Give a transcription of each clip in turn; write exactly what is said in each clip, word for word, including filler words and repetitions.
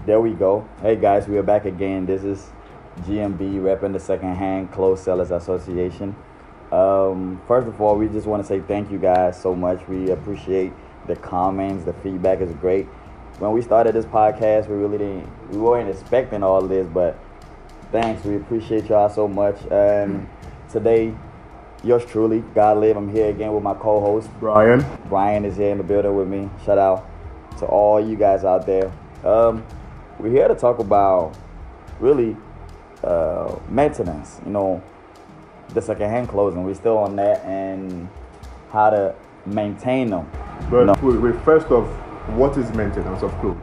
There we go. Hey guys, we are back again. This is G M B repping the Secondhand Clothes Sellers Association. Um, first of all, we just want to say thank you guys so much. We appreciate the comments. The feedback is great. When we started this podcast, we really didn't, we weren't expecting all this, but thanks. We appreciate y'all so much. And today, yours truly, God live. I'm here again with my co-host Brian. Brian is here in the building with me. Shout out to all you guys out there. Um, we're here to talk about really uh, maintenance. You know, the secondhand clothing. We're still on that and how to maintain them. But you know? wait, wait, first off, what is maintenance of clothes?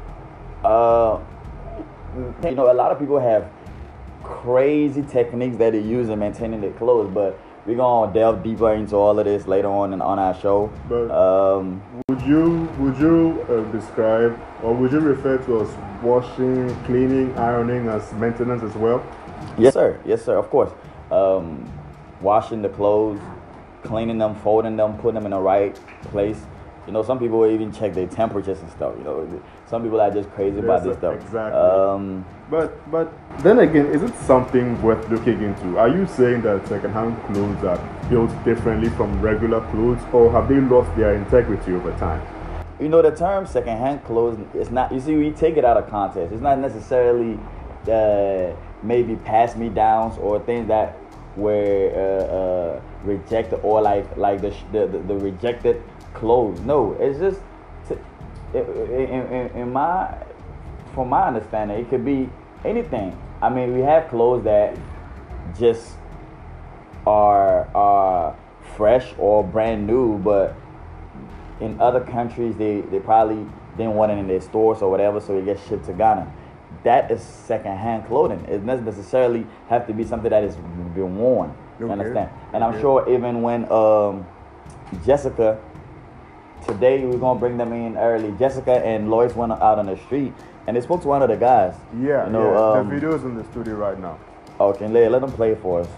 Uh, you know, a lot of people have crazy techniques that they use in maintaining their clothes, but we're gonna delve deeper into all of this later on in, on our show. But um, would you would you uh, describe or would you refer to as washing, cleaning, ironing as maintenance as well? Yes, sir. Yes, sir. Of course. Um, washing the clothes, cleaning them, folding them, putting them in the right place. You know, some people even check their temperatures and stuff. You know, some people are just crazy about this stuff. Exactly. Um, but but then again, is it something worth looking into? Are you saying that second-hand clothes are built differently from regular clothes, or have they lost their integrity over time? You know, the term second-hand clothes is not. You see, we take it out of context. It's not necessarily uh, maybe pass-me-downs or things that were uh, uh, rejected or like like the the, the, the rejected clothes. No, it's just to, in, in, in my from my understanding, it could be anything. I mean, we have clothes that just are are fresh or brand new, but in other countries they, they probably didn't want it in their stores or whatever, so it gets shipped to Ghana. That is second-hand clothing. It doesn't necessarily have to be something that has been worn. You okay. understand? And okay. I'm sure even when um, Jessica, today we're gonna bring them in early. Jessica and Lois went out on the street and they spoke to one of the guys. Yeah, you know, yeah. um, the video's in the studio right now. Okay, let, let them play it for us.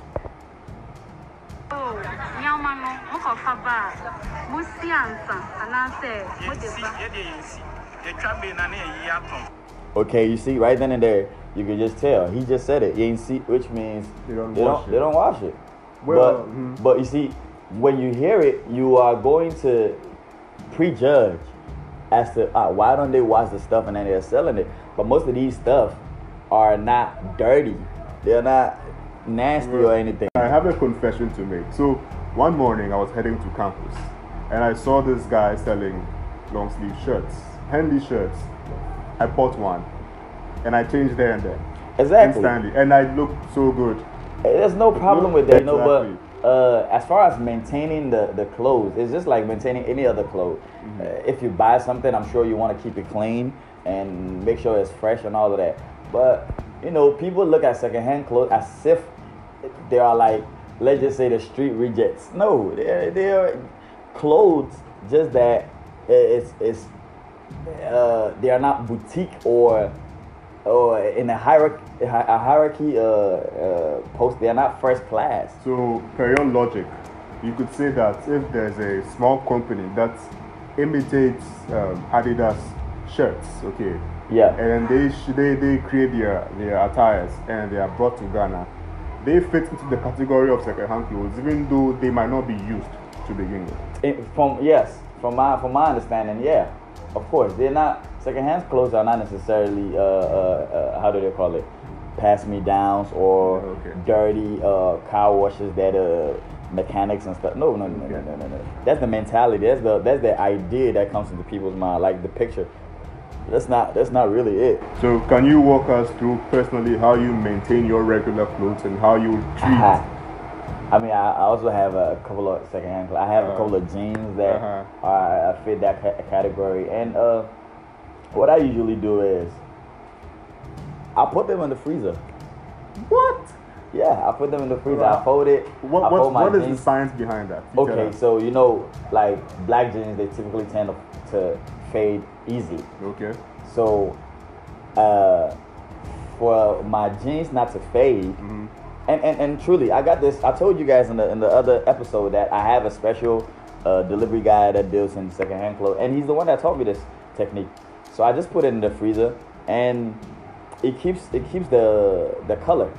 Okay, you see, right then and there, you can just tell. He just said it. You ain't see, which means they don't they wash don't, it. they don't wash it. Well, but mm-hmm. but you see, when you hear it, you are going to prejudge as to uh, why don't they wash the stuff and then they're selling it. But most of these stuff are not dirty. They're not nasty well, or anything. I have a confession to make. So one morning I was heading to campus and I saw this guy selling long sleeve shirts, handy shirts. I bought one and I changed there and then. Exactly. Instantly. And I looked so good. There's no problem with that, exactly. you know, but uh, as far as maintaining the, the clothes, it's just like maintaining any other clothes. Mm-hmm. Uh, if you buy something, I'm sure you want to keep it clean and make sure it's fresh and all of that. But, you know, people look at secondhand clothes as if they are like, let's just say the street rejects. No, they're, they're clothes, just that it's, it's uh, they are not boutique or or in a hierarchy, a hierarchy uh, uh, post. They are not first class. So, per your logic, you could say that if there's a small company that imitates um, Adidas shirts, okay, yeah, and they sh- they they create their their attires and they are brought to Ghana, they fit into the category of second-hand clothes, even though they might not be used to begin with. It, from yes, from my from my understanding, yeah, of course, they're not. Second-hand clothes are not necessarily uh, uh, uh, how do they call it, pass-me-downs or okay. dirty uh, car washes that uh, mechanics and stuff. No, no, no, okay. no, no, no, no. That's the mentality. That's the that's the idea that comes into people's mind, like the picture. That's not that's not really it. So, can you walk us through personally how you maintain your regular clothes and how you treat? Uh-huh. I mean, I, I also have a couple of second-hand clothes. I have uh-huh. a couple of jeans that uh-huh. are uh, fit that ca- category, and uh. what I usually do is I put them in the freezer. What? Yeah, I put them in the freezer. Wow. I fold it. What, I what, fold my what is jeans. the science behind that? You Okay, so you know, like black jeans, they typically tend to, to fade easily. Okay. So, uh, for my jeans not to fade, mm-hmm. and, and, and truly, I got this. I told you guys in the in the other episode that I have a special uh, delivery guy that deals in secondhand clothes, and he's the one that taught me this technique. So I just put it in the freezer, and it keeps it keeps the the color.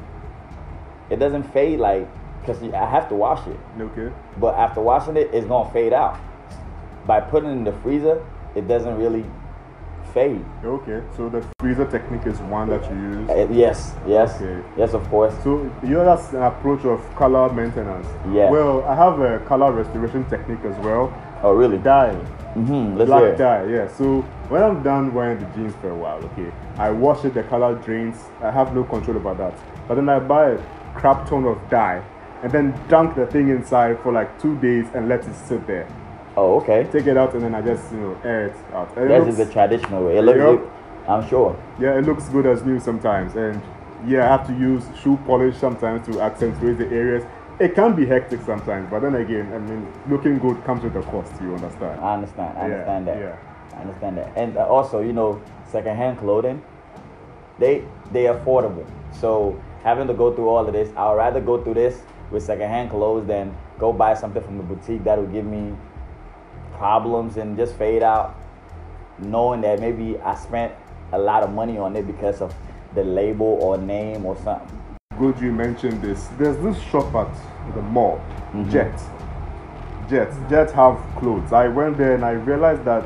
It doesn't fade like because I have to wash it. Okay. But after washing it, it's gonna fade out. By putting it in the freezer, it doesn't really fade. Okay. So the freezer technique is one that you use. Uh, yes, yes, Okay. yes, of course. So you know that's an approach of color maintenance. Yeah. Well, I have a color restoration technique as well. Oh, really? Dye. Mm-hmm. Let's Black hear it. dye, yeah. So when I'm done wearing the jeans for a while, okay, I wash it, the color drains. I have no control over that. But then I buy a crap ton of dye and then dunk the thing inside for like two days and let it sit there. Oh, okay. Take it out and then I just, you know, air it out. And it That's looks- just the traditional way. It looks Yep. good, I'm sure. Yeah, it looks good as new sometimes. And yeah, I have to use shoe polish sometimes to accentuate the areas. It can be hectic sometimes, but then again, I mean, looking good comes with a cost, you understand? I understand. I Yeah, understand that. yeah. I understand that. And uh, also, you know, secondhand clothing, they they affordable. So having to go through all of this, I'd rather go through this with secondhand clothes than go buy something from a boutique that will give me problems and just fade out, knowing that maybe I spent a lot of money on it because of the label or name or something. Good you mentioned this. There's this shop at the mall, Mhm. Jet. Jet. Jet have clothes. I went there and I realized that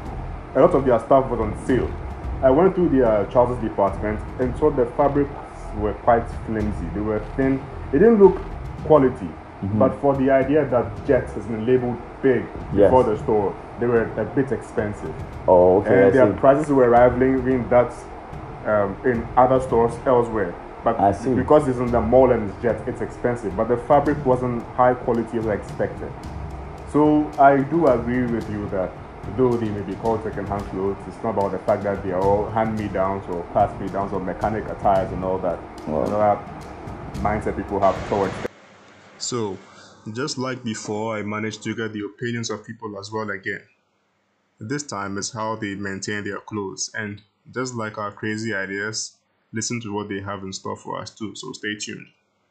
a lot of their stuff was on sale. I went to their trousers department and saw the fabrics were quite flimsy. They were thin. They didn't look quality. But for the idea that Jet has been labeled big Yes. before the store, they were a bit expensive. Oh, okay. I And their see. prices were rivaling that um, in other stores elsewhere. But I see. because it's in the mall and it's Jet, it's expensive. But the fabric wasn't high quality as I expected. So I do agree with you that though they may be called second-hand clothes, it's not about the fact that they are all hand-me-downs or pass-me-downs or mechanic attires and all that. Wow. Another mindset people have towards them. So, just like before, I managed to get the opinions of people as well again. This time is how they maintain their clothes, and just like our crazy ideas, listen to what they have in store for us too, so stay tuned.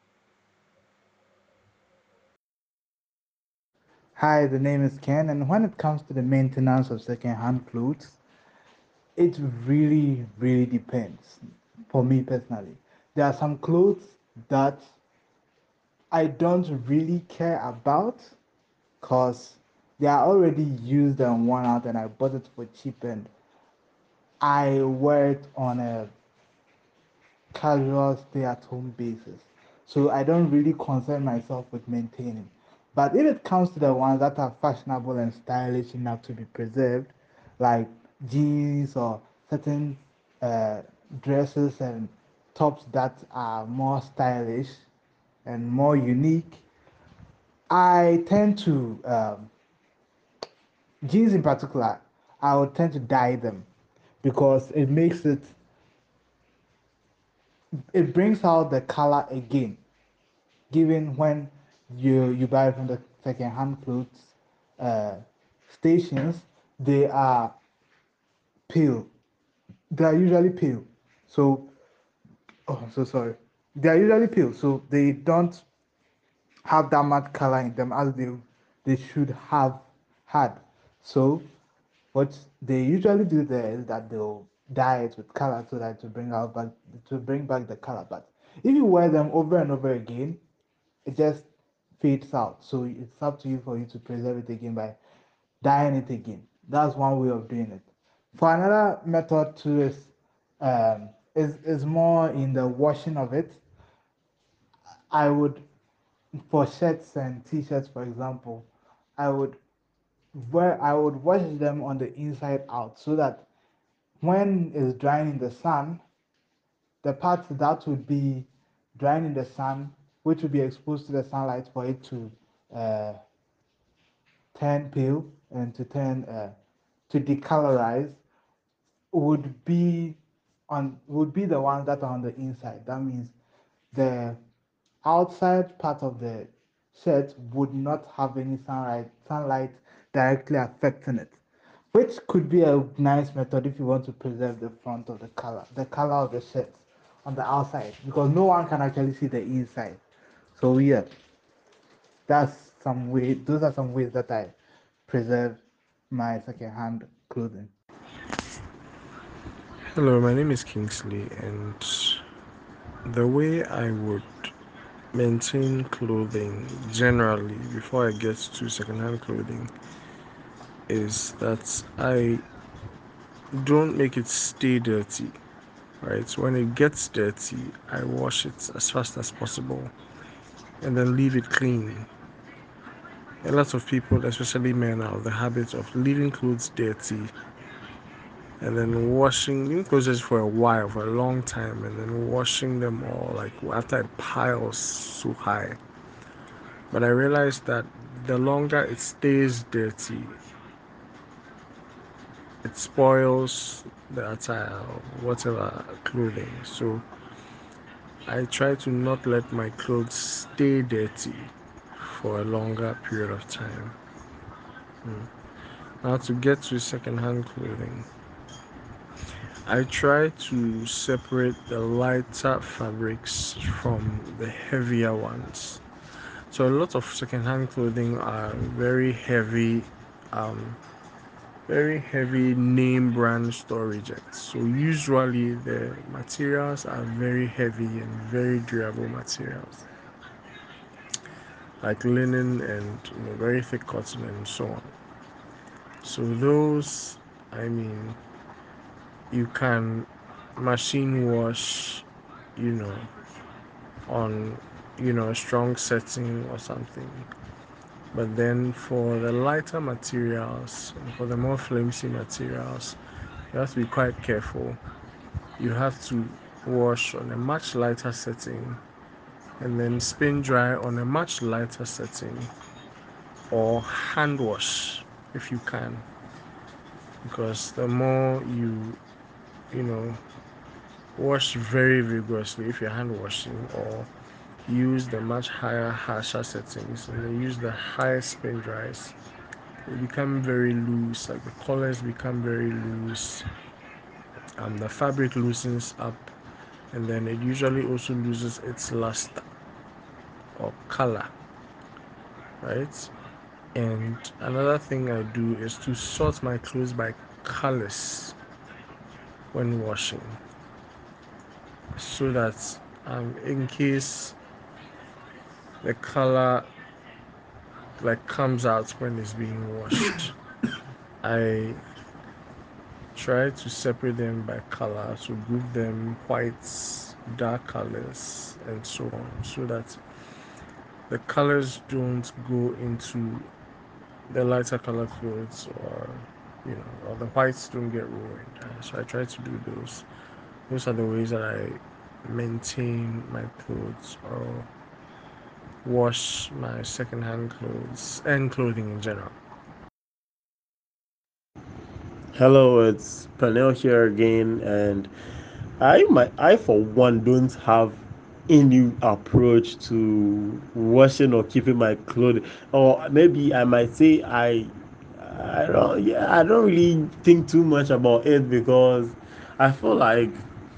Hi, the name is Ken, and when it comes to the maintenance of second-hand clothes, it really, really depends. For me personally, there are some clothes that I don't really care about because they are already used and worn out, and I bought it for cheap, and I wear it on a casual stay-at-home basis. So I don't really concern myself with maintaining. But if it comes to the ones that are fashionable and stylish enough to be preserved, like jeans or certain uh, dresses and tops that are more stylish and more unique, I tend to um, jeans in particular. I would tend to dye them because it makes it it brings out the color again. Given when you you buy from the second-hand clothes uh, stations, they are pale. They are usually pale. So, oh, I'm so sorry. They are usually pale, so they don't have that much color in them as they they should have had. So, what they usually do there is that they'll dye it with color so that to bring out back to bring back the color. But if you wear them over and over again, it just fades out. So it's up to you for you to preserve it again by dyeing it again. That's one way of doing it. For another method too is um, is is more in the washing of it. I would, for shirts and t-shirts, for example, I would wear I would wash them on the inside out so that when it's drying in the sun, the part that would be drying in the sun, which would be exposed to the sunlight for it to uh, turn pale and to turn uh, to decolorize, would be on would be the ones that are on the inside. That means the outside part of the shirt would not have any sunlight sunlight directly affecting it, which could be a nice method if you want to preserve the front of the color, the color of the shirt on the outside, because no one can actually see the inside. So yeah, that's some way. Those are some ways that I preserve my second-hand clothing. Hello, my name is Kingsley, and the way I would maintain clothing generally before I get to secondhand clothing is that I don't make it stay dirty, right? When it gets dirty, I wash it as fast as possible and then leave it clean. A lot of people, especially men, have the habit of leaving clothes dirty and then washing leaving clothes for a while, for a long time, and then washing them all like after it piles so high. But I realized that the longer it stays dirty, it spoils the attire or whatever clothing. So I try to not let my clothes stay dirty for a longer period of time. Mm. Now to get to secondhand clothing, I try to separate the lighter fabrics from the heavier ones. So a lot of secondhand clothing are very heavy, um, very heavy name brand store rejects. So usually the materials are very heavy and very durable materials, like linen and you know, very thick cotton and so on. So those, I mean, you can machine wash, you know, on you know a strong setting or something. But then for the lighter materials, for the more flimsy materials, you have to be quite careful. You have to wash on a much lighter setting and then spin dry on a much lighter setting, or hand wash if you can, because the more you you know wash very vigorously if you're hand washing, or use the much higher harsher settings and then use the highest spin dries, they become very loose, like the colors become very loose, um, the fabric loosens up, and then it usually also loses its luster or color, right? And another thing I do is to sort my clothes by colors when washing, so that um, in case the color like comes out when it's being washed, I try to separate them by color, to group them whites, dark colors, and so on, so that the colors don't go into the lighter color clothes, or you know, or the whites don't get ruined. So I try to do those. Those are the ways that I maintain my clothes or wash my secondhand clothes and clothing in general. Hello, it's Panel here again, and I my I for one don't have any approach to washing or keeping my clothes, or maybe I might say I I don't yeah I don't really think too much about it, because I feel like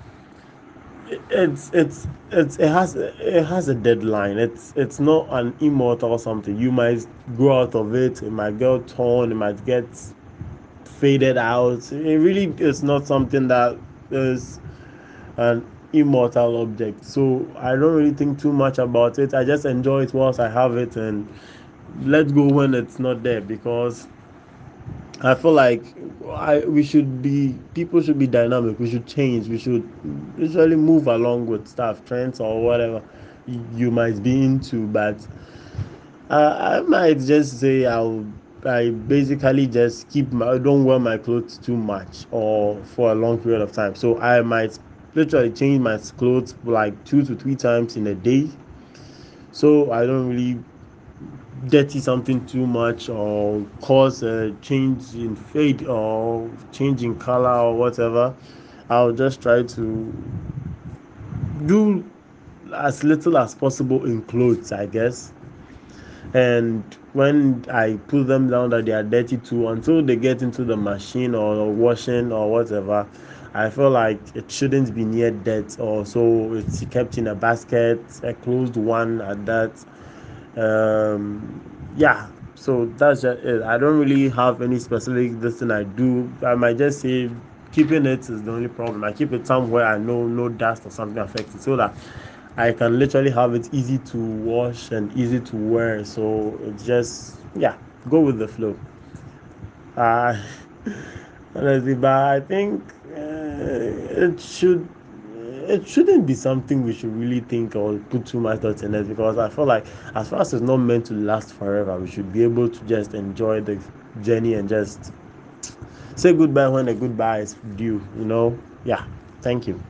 it's it's it's it has it has a deadline. It's it's not an immortal something. You might grow out of it. It might get torn. It might get faded out. It really is not something that is an immortal object. So I don't really think too much about it. I just enjoy it whilst I have it, and let go when it's not there, because I feel like I we should be people should be dynamic. We should change. We should usually move along with stuff, trends or whatever you might be into. But uh, I might just say I'll I basically just keep my I don't wear my clothes too much or for a long period of time. So I might literally change my clothes like two to three times in a day. So I don't really dirty something too much or cause a change in fade or change in color or whatever. I'll just try to do as little as possible in clothes, I guess. And when I put them down that they are dirty too, until they get into the machine or washing or whatever, I feel like it shouldn't be near dirt, or so it's kept in a basket, a closed one at that. Um, yeah, so that's just it. I don't really have any specific this thing I do. I might just say keeping it is the only problem. I keep it somewhere I know no dust or something affects it, so that I can literally have it easy to wash and easy to wear. So it's just, yeah, go with the flow. Uh, honestly, but I think uh, it should it shouldn't be something we should really think or put too much thought in it, because I feel like as far as it's not meant to last forever, we should be able to just enjoy the journey and just say goodbye when the goodbye is due, you know? Yeah. Thank you.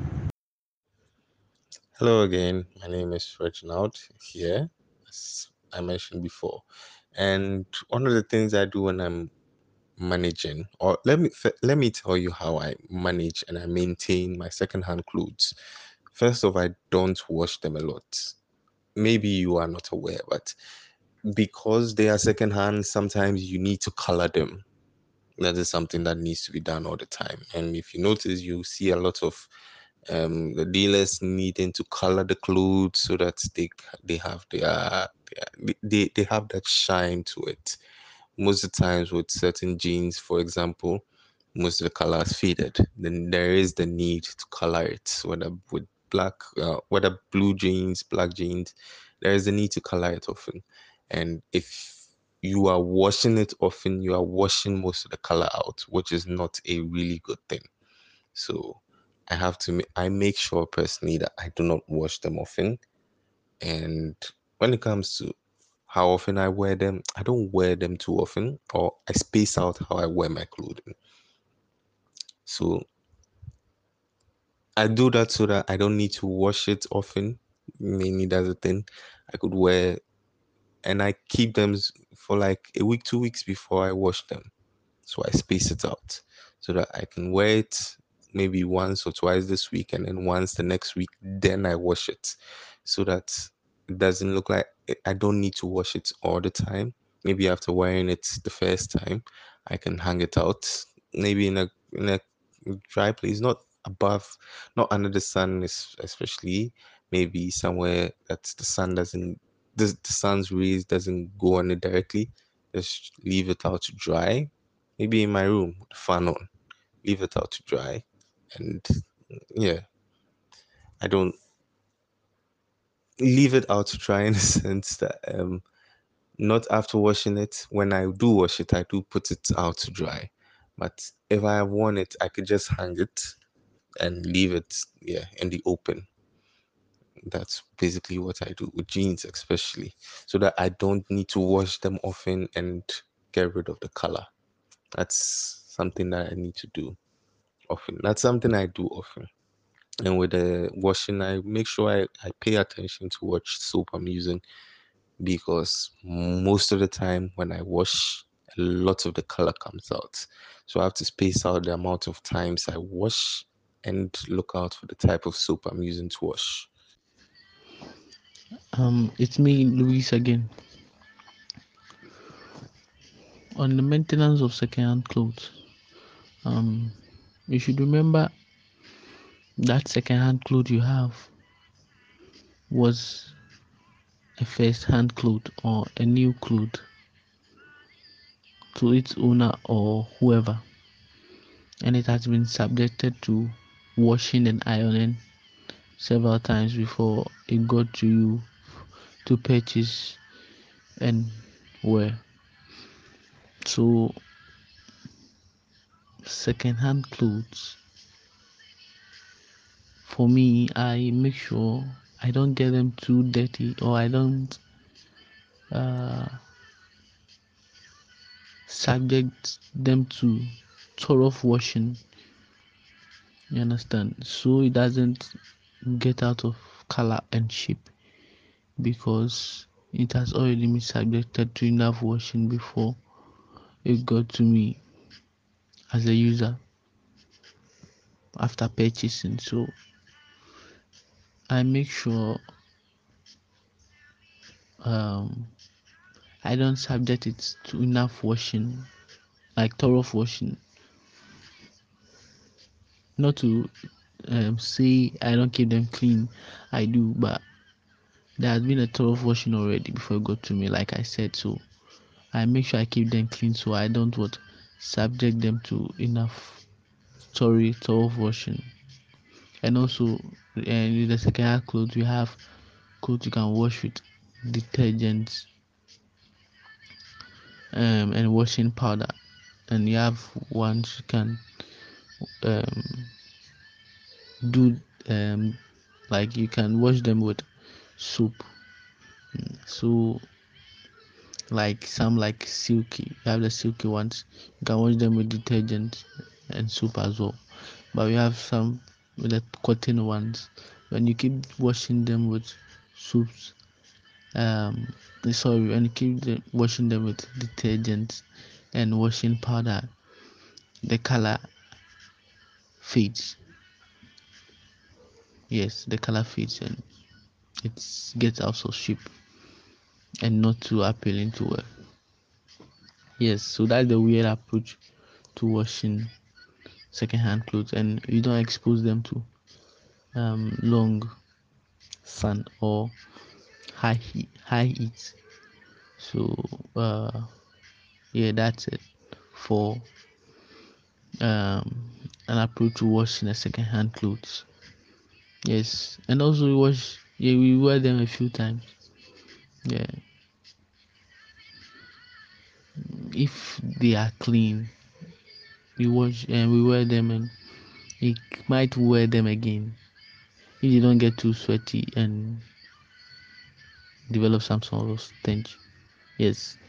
Hello again. My name is Reginald here, as I mentioned before. And one of the things I do when I'm managing, or let me f- let me tell you how I manage and I maintain my secondhand clothes. First off, I don't wash them a lot. Maybe you are not aware, but because they are secondhand, sometimes you need to color them. That is something that needs to be done all the time. And if you notice, you see a lot of um, the dealers needing to color the clothes so that they they have their, their they, they have that shine to it. Most of the times with certain jeans, for example, most of the color is faded. Then there is the need to color it, whether with black, uh, whether blue jeans, black jeans, there is a need to color it often. And if you are washing it often, you are washing most of the color out, which is not a really good thing. So I have to, ma- I make sure personally that I do not wash them often. And when it comes to how often I wear them, I don't wear them too often, or I space out how I wear my clothing. So I do that so that I don't need to wash it often. Mainly that's the thing. I could wear, and I keep them s- for like a week, two weeks before I wash them. So I space it out so that I can wear it maybe once or twice this week, and then once the next week, then I wash it so that it doesn't look like I don't need to wash it all the time. Maybe after wearing it the first time, I can hang it out maybe in a in a dry place, not above, not under the sun, es- especially maybe somewhere that the sun doesn't the, the sun's rays doesn't go on it directly. Just leave it out to dry, maybe in my room with the fan on, leave it out to dry. And yeah, I don't leave it out to dry in the sense that um not after washing it. When I do wash it, I do put it out to dry. But if I have worn it, I could just hang it and leave it, yeah, in the open. That's basically what I do with jeans, especially, so that I don't need to wash them often and get rid of the color. That's something that I need to do often. That's something I do often. And with the washing, I make sure I, I pay attention to what soap I'm using, because most of the time when I wash, a lot of the color comes out. So I have to space out the amount of times I wash and look out for the type of soap I'm using to wash. Um, it's me, Luis, again. On the maintenance of second-hand clothes, um, you should remember that second-hand clothes you have was a first-hand cloth or a new cloth to its owner or whoever, and it has been subjected to washing and ironing several times before it got to you to purchase and wear. So, second-hand clothes, for me, I make sure I don't get them too dirty, or I don't uh, subject them to thorough washing. You understand? So it doesn't get out of color and shape, because it has already been subjected to enough washing before it got to me as a user after purchasing. So I make sure um, I don't subject it to enough washing, like thorough washing. Not to um, say I don't keep them clean, I do, but there has been a thorough washing already before it got to me, like I said. So I make sure I keep them clean, so I don't what subject them to enough story thorough washing. And also, and with the second hand clothes, we have clothes you can wash with detergents um, and washing powder, and you have ones you can um, do um, like you can wash them with soap. So like some like silky, you have the silky ones, you can wash them with detergent and soap as well. But we have some with the cotton ones. When you keep washing them with soaps, um, sorry, when you keep the, washing them with detergent and washing powder, the color fades. Yes, the color fades and it gets out of shape and not too appealing to wear. Yes, so that's the weird approach to washing secondhand clothes, and you don't expose them to um, long sun or high heat, high heat. So uh, yeah, that's it for um, an approach to washing a secondhand clothes. Yes, and also we wash. Yeah, we wear them a few times. Yeah, if they are clean, we wash and we wear them, and we might wear them again if they don't get too sweaty and develop some sort of stench. Yes,